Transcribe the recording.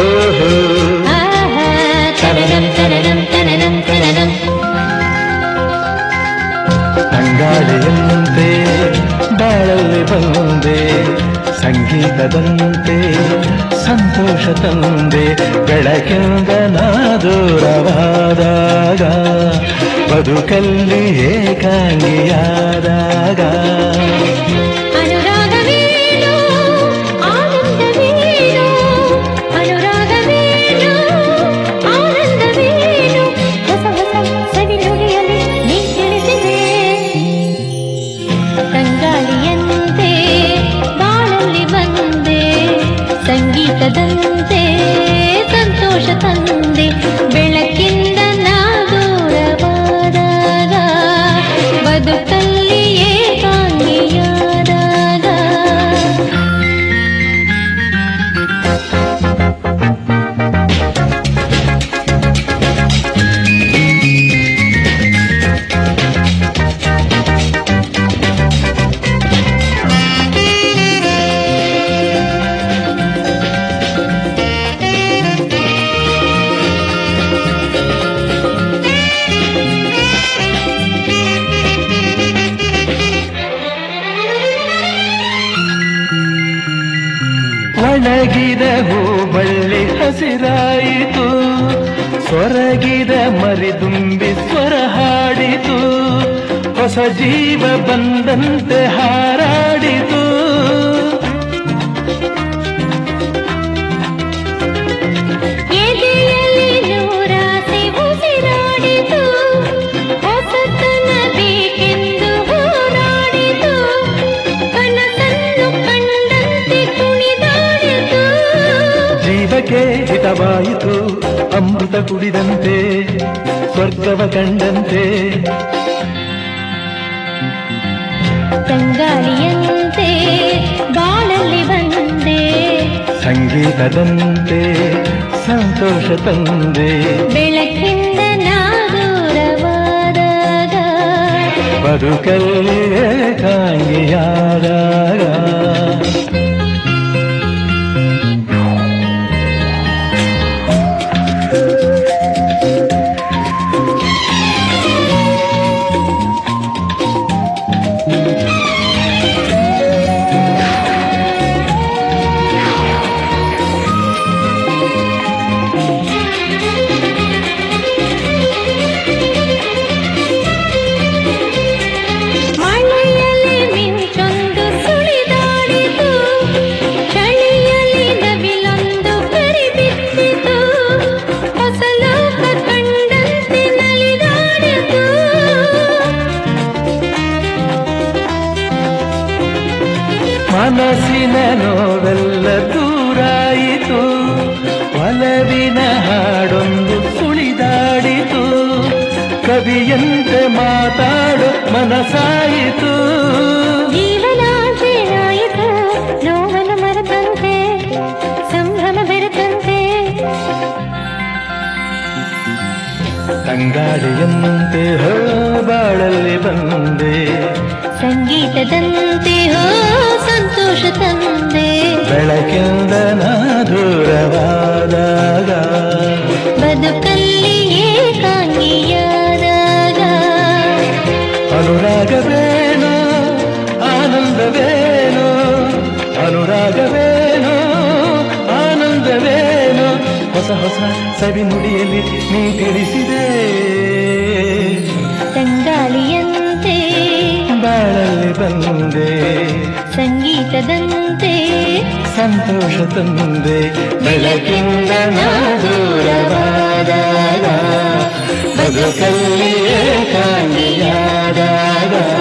ತನನಂ ತನನಂ ತನನಂ ತನನಂ. ಅಂಗಾಳಿಯಂತೆ ಬಾಳಲ್ಲಿ ಬಂದೆ, ಸಂಗೀತದಂತೆ ಸಂತೋಷ ತಂದೆ. ಬೆಳಕಿಂದ ನಾ ದೂರವಾದಾಗ, ಬದುಕಲ್ಲಿ ಏಕಾಂಗಿಯಾದಾಗ. ಅನುರಾಗವೇನೋ ಆನಂದವೇನೋ, ಅನುರಾಗವೇನೋ ಆನಂದವೇನೋ, ಹೊಸ ಹೊಸ ಸವಿನುಡಿಯಲ್ಲಿ ನೀ ತಿಳಿಸಿದೆ. ತಂಗಾಳಿಯಂತೆ ಬಾಳಲ್ಲಿ ಬಂದೆ, ಸಂಗೀತದಂತೆ ಸಂತೋಷ ತಂದೆ. ಬೆಳಕಿಂದ ನಾ ದೂರವಾದಾಗ, ಬದುಕಲ್ಲಿ ಏಕಾಂಗಿಯಾದಾಗ. ಒಣಗಿದ ಹೂಬಳ್ಳಿ ಹಸಿರಾಯಿತು, ಸೊರಗಿದ ಮರಿದುಂಬಿ ಸ್ವರ ಹಾಡಿತು. ಹೊಸ ಜೀವ ಬಂದಂತೆ ಹಾರಾಡಿತು. ಎದೆಯಲ್ಲಿ ನೂರಾಸೆ ಉಸಿರಾಡಿತು, ಹೊಸತನ ಬೇಕೆಂದು ಹೋರಾಡಿತು. ಕನಸನ್ನು ಕಂಡಂತೆ ಕುಣಿದಾಡಿತು. ಜೀವಕ್ಕೆ ಹಿತವಾಯಿತು ಅಮೃತ ಕುಡಿದಂತೆ, ಸ್ವರ್ಗವ ಕಂಡಂತೆ. ತಂಗಾಳಿಯಂತೆ ಬಾಳಲ್ಲಿ ಬಂದೆ, ಸಂಗೀತದಂತೆ ಸಂತೋಷ ತಂದೆ. ಬೆಳಕಿಂದ ನಾ ದೂರವಾದಾಗ, ಬದುಕಲ್ಲಿ ಏಕಾಂಗಿಯಾದಾಗ. ಮಳೆಯಲ್ಲಿ ಮಿಂಚೊಂದು ಸುಳಿದಾಡಿತು, ಚಳಿಯಲ್ಲಿ ನವಿಲೊಂದು ಕರಿಬಿಟ್ಟಿತು. ಹೊಸ ಲೋಕ ಕಂಡಂತೆ ನಲಿದಾಡಿತು. ಮನಸ್ಸಿನ ನೋವೆಲ್ಲ ದೂರಾಯಿತು, ಒಲವಿನ ಹಾಡೊಂದು ಸುಳಿದಾಡಿತು. ಕವಿಯಂತೆ ಮಾತಾಡೋ ಮನಸಾಯಿತು. ಜೀವನಾಚೆಯಾಯಿತು, ನೋವನ್ನು ಮರೆತಂತೆ, ಸಂಭ್ರಮ ಬೆರೆತಂತೆ. ತಂಗಾಳಿಯಂತೆ ಹೋ ಬಾಳಲ್ಲಿ ಬಂದೆ, ಸಂಗೀತದಂತೆ ಹೋ ಸಂತೋಷ ತಂದೆ. ಬೆಳಕಿಂದ ನಾ ದೂರವಾದಾಗ, ಬದುಕಲ್ಲಿ ಏಕಾಂಗಿಯಾದಾಗ. ಅನುರಾಗವೇನೋ ಆನಂದವೇನೋ, ಅನುರಾಗವೇನೋ ಆನಂದವೇನೋ, ಹೊಸ ಹೊಸ ಸವಿ ನುಡಿಯಲ್ಲಿ ನೀ ತಿಳಿಸಿದೆ. ತಂಗಾಳಿಯಂತೆ ಬಾಳಲ್ಲಿ ಬಂದೆ, ಸಂಗೀತದಂತೆ ಸಂತೋಷ ತಂದೆ. ಬೆಳಕಿಂದ ನಾ ದೂರವಾದಾಗ, ಬದುಕಲ್ಲಿ ಏಕಾಂಗಿಯಾದಾಗ.